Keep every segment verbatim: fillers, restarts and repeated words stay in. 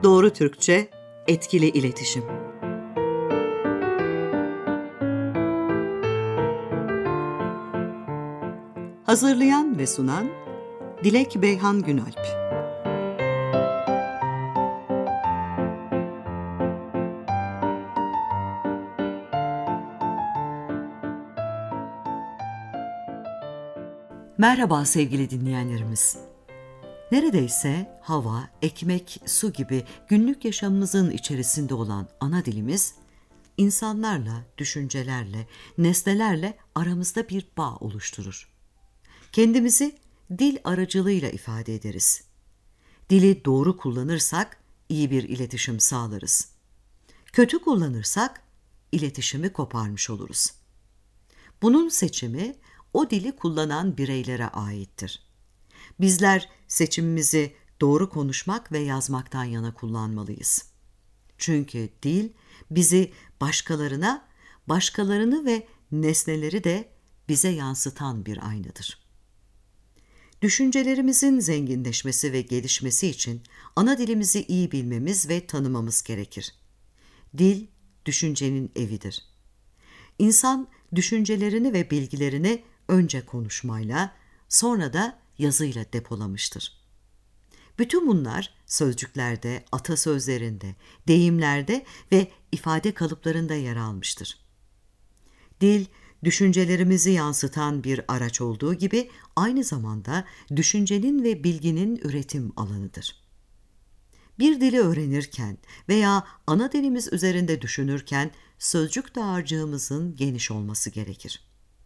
Doğru Türkçe, etkili iletişim. Hazırlayan ve sunan Dilek Beyhan Günalp. Merhaba sevgili dinleyenlerimiz. Neredeyse hava, ekmek, su gibi günlük yaşamımızın içerisinde olan ana dilimiz, insanlarla, düşüncelerle, nesnelerle aramızda bir bağ oluşturur. Kendimizi dil aracılığıyla ifade ederiz. Dili doğru kullanırsak iyi bir iletişim sağlarız. Kötü kullanırsak iletişimi koparmış oluruz. Bunun seçimi o dili kullanan bireylere aittir. Bizler seçimimizi doğru konuşmak ve yazmaktan yana kullanmalıyız. Çünkü dil bizi başkalarına, başkalarını ve nesneleri de bize yansıtan bir aynadır. Düşüncelerimizin zenginleşmesi ve gelişmesi için ana dilimizi iyi bilmemiz ve tanımamız gerekir. Dil, düşüncenin evidir. İnsan düşüncelerini ve bilgilerini önce konuşmayla, sonra da yazıyla depolamıştır. Bütün bunlar sözcüklerde, atasözlerinde, deyimlerde ve ifade kalıplarında yer almıştır. Dil, düşüncelerimizi yansıtan bir araç olduğu gibi aynı zamanda düşüncenin ve bilginin üretim alanıdır. Bir dili öğrenirken veya ana dilimiz üzerinde düşünürken sözcük dağarcığımızın geniş olması gerekir.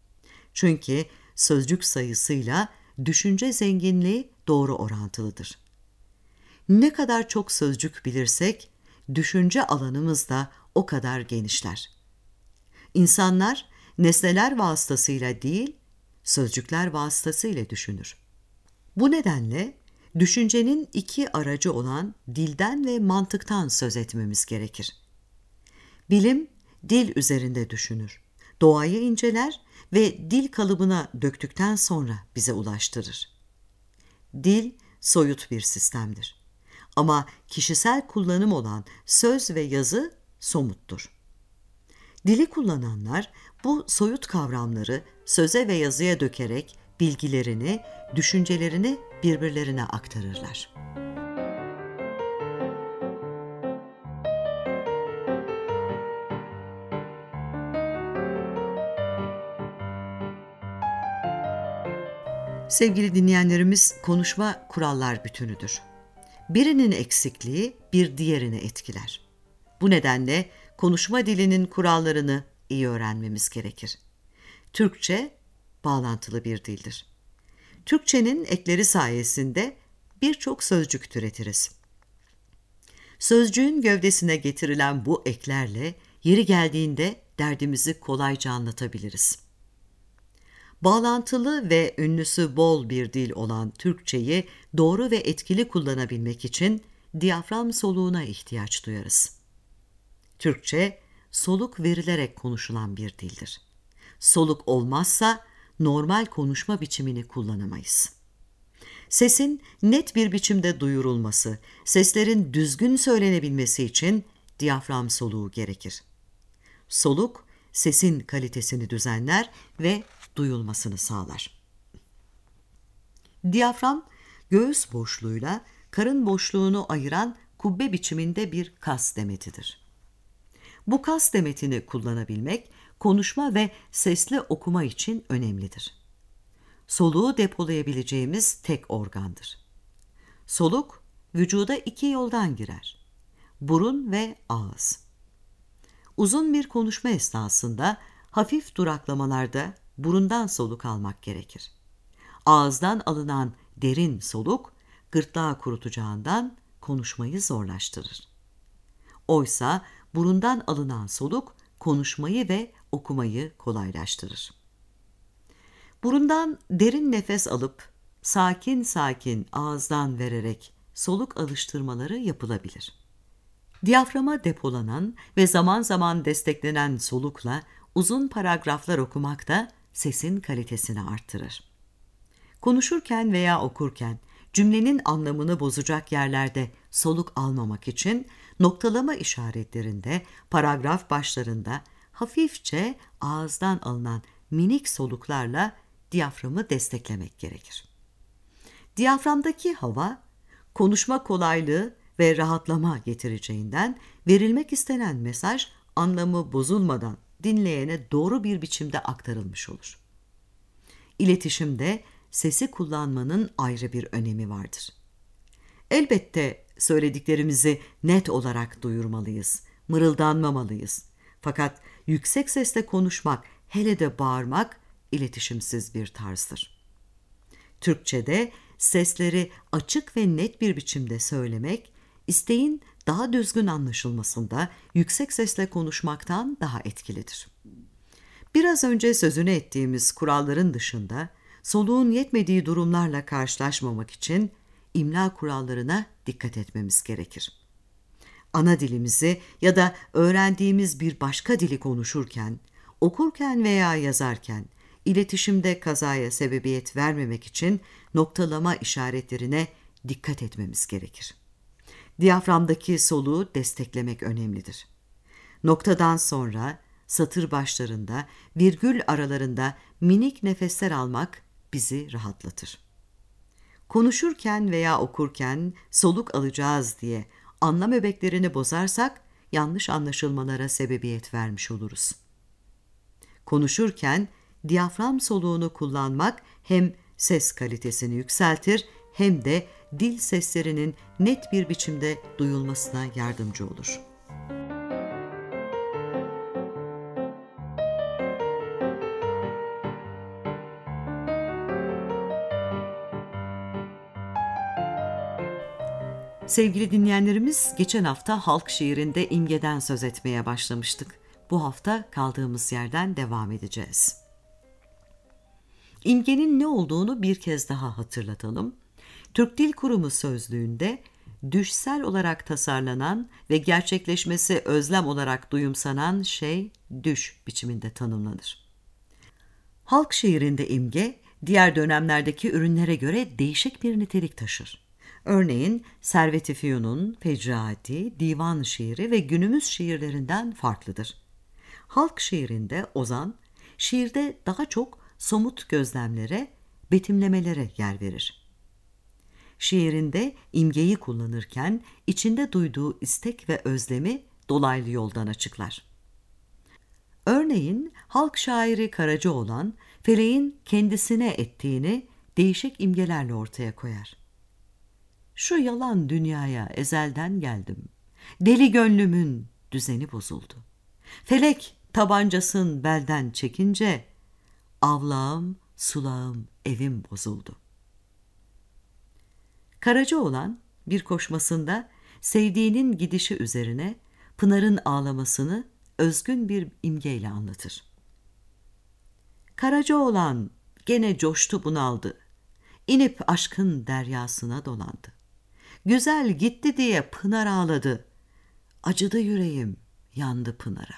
Çünkü sözcük sayısıyla düşünce zenginliği doğru orantılıdır. Ne kadar çok sözcük bilirsek, düşünce alanımız da o kadar genişler. İnsanlar nesneler vasıtasıyla değil, sözcükler vasıtasıyla düşünür. Bu nedenle düşüncenin iki aracı olan dilden ve mantıktan söz etmemiz gerekir. Bilim, dil üzerinde düşünür. Doğayı inceler ve dil kalıbına döktükten sonra bize ulaştırır. Dil soyut bir sistemdir. Ama kişisel kullanım olan söz ve yazı somuttur. Dili kullananlar bu soyut kavramları söze ve yazıya dökerek bilgilerini, düşüncelerini birbirlerine aktarırlar. Sevgili dinleyenlerimiz, konuşma kurallar bütünüdür. Birinin eksikliği bir diğerini etkiler. Bu nedenle konuşma dilinin kurallarını iyi öğrenmemiz gerekir. Türkçe bağlantılı bir dildir. Türkçenin ekleri sayesinde birçok sözcük türetiriz. Sözcüğün gövdesine getirilen bu eklerle yeri geldiğinde derdimizi kolayca anlatabiliriz. Bağlantılı ve ünlüsü bol bir dil olan Türkçeyi doğru ve etkili kullanabilmek için diyafram soluğuna ihtiyaç duyarız. Türkçe, soluk verilerek konuşulan bir dildir. Soluk olmazsa normal konuşma biçimini kullanamayız. Sesin net bir biçimde duyurulması, seslerin düzgün söylenebilmesi için diyafram soluğu gerekir. Soluk, sesin kalitesini düzenler ve duyulmasını sağlar. Diyafram, göğüs boşluğuyla karın boşluğunu ayıran kubbe biçiminde bir kas demetidir. Bu kas demetini kullanabilmek, konuşma ve sesli okuma için önemlidir. Soluğu depolayabileceğimiz tek organdır. Soluk, vücuda iki yoldan girer: burun ve ağız. Uzun bir konuşma esnasında hafif duraklamalarda burundan soluk almak gerekir. Ağızdan alınan derin soluk gırtlağı kurutacağından konuşmayı zorlaştırır. Oysa burundan alınan soluk konuşmayı ve okumayı kolaylaştırır. Burundan derin nefes alıp sakin sakin ağızdan vererek soluk alıştırmaları yapılabilir. Diyaframa depolanan ve zaman zaman desteklenen solukla uzun paragraflar okumak da sesin kalitesini artırır. Konuşurken veya okurken Cümlenin anlamını bozacak yerlerde soluk almamak için noktalama işaretlerinde, paragraf başlarında hafifçe ağızdan alınan minik soluklarla diyaframı desteklemek gerekir. Diyaframdaki hava, konuşma kolaylığı ve rahatlama getireceğinden verilmek istenen mesaj anlamı bozulmadan dinleyene doğru bir biçimde aktarılmış olur. İletişimde sesi kullanmanın ayrı bir önemi vardır. Elbette söylediklerimizi net olarak duyurmalıyız, mırıldanmamalıyız. Fakat yüksek sesle konuşmak, hele de bağırmak iletişimsiz bir tarzdır. Türkçe'de sesleri açık ve net bir biçimde söylemek, isteğin daha düzgün anlaşılmasında yüksek sesle konuşmaktan daha etkilidir. Biraz önce sözünü ettiğimiz kuralların dışında, soluğun yetmediği durumlarla karşılaşmamak için imla kurallarına dikkat etmemiz gerekir. Ana dilimizi ya da öğrendiğimiz bir başka dili konuşurken, okurken veya yazarken, iletişimde kazaya sebebiyet vermemek için noktalama işaretlerine dikkat etmemiz gerekir. Diyaframdaki soluğu desteklemek önemlidir. Noktadan sonra satır başlarında, virgül aralarında minik nefesler almak bizi rahatlatır. Konuşurken veya okurken soluk alacağız diye anlam öbeklerini bozarsak yanlış anlaşılmalara sebebiyet vermiş oluruz. Konuşurken diyafram soluğunu kullanmak hem ses kalitesini yükseltir hem de dil seslerinin net bir biçimde duyulmasına yardımcı olur. Sevgili dinleyenlerimiz, geçen hafta halk şiirinde imgeden söz etmeye başlamıştık. Bu hafta kaldığımız yerden devam edeceğiz. İmgenin ne olduğunu bir kez daha hatırlatalım. Türk Dil Kurumu sözlüğünde düşsel olarak tasarlanan ve gerçekleşmesi özlem olarak duyumsanan şey düş biçiminde tanımlanır. Halk şiirinde imge, diğer dönemlerdeki ürünlere göre değişik bir nitelik taşır. Örneğin Servet-i Fünun, Fecriati, divan şiiri ve günümüz şiirlerinden farklıdır. Halk şiirinde ozan, şiirde daha çok somut gözlemlere, betimlemelere yer verir. Şiirinde imgeyi kullanırken içinde duyduğu istek ve özlemi dolaylı yoldan açıklar. Örneğin halk şairi Karacaoğlan, feleğin kendisine ettiğini değişik imgelerle ortaya koyar. Şu yalan dünyaya ezelden geldim. Deli gönlümün düzeni bozuldu. Felek tabancasın belden çekince, avlağım, sulağım, evim bozuldu. Karacaoğlan bir koşmasında sevdiğinin gidişi üzerine Pınar'ın ağlamasını özgün bir imgeyle anlatır. Karacaoğlan gene coştu bunaldı. İnip aşkın deryasına dolandı. Güzel gitti diye Pınar ağladı. Acıdı yüreğim, yandı Pınar'a.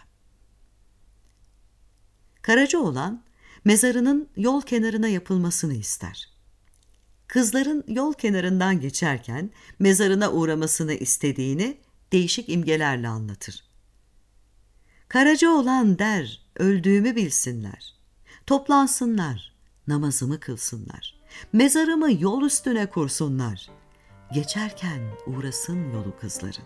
Karacaoğlan, mezarının yol kenarına yapılmasını ister. Kızların yol kenarından geçerken mezarına uğramasını istediğini değişik imgelerle anlatır. Karacaoğlan der, öldüğümü bilsinler. Toplansınlar, namazımı kılsınlar. Mezarımı yol üstüne kursunlar. Geçerken uğrasın yolu kızların.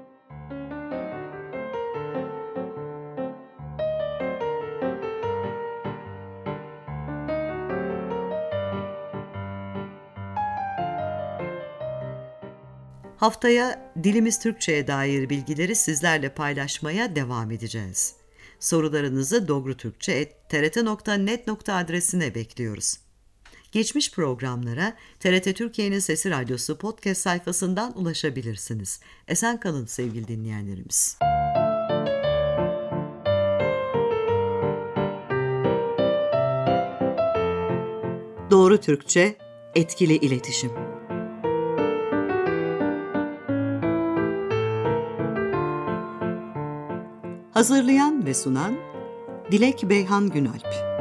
Haftaya dilimiz Türkçe'ye dair bilgileri sizlerle paylaşmaya devam edeceğiz. Sorularınızı dogrutürkçe et t r t nokta net nokta adresine bekliyoruz. Geçmiş programlara T R T Türkiye'nin Sesi Radyosu podcast sayfasından ulaşabilirsiniz. Esen kalın sevgili dinleyenlerimiz. Doğru Türkçe, etkili iletişim. Hazırlayan ve sunan Dilek Beyhan Günalp.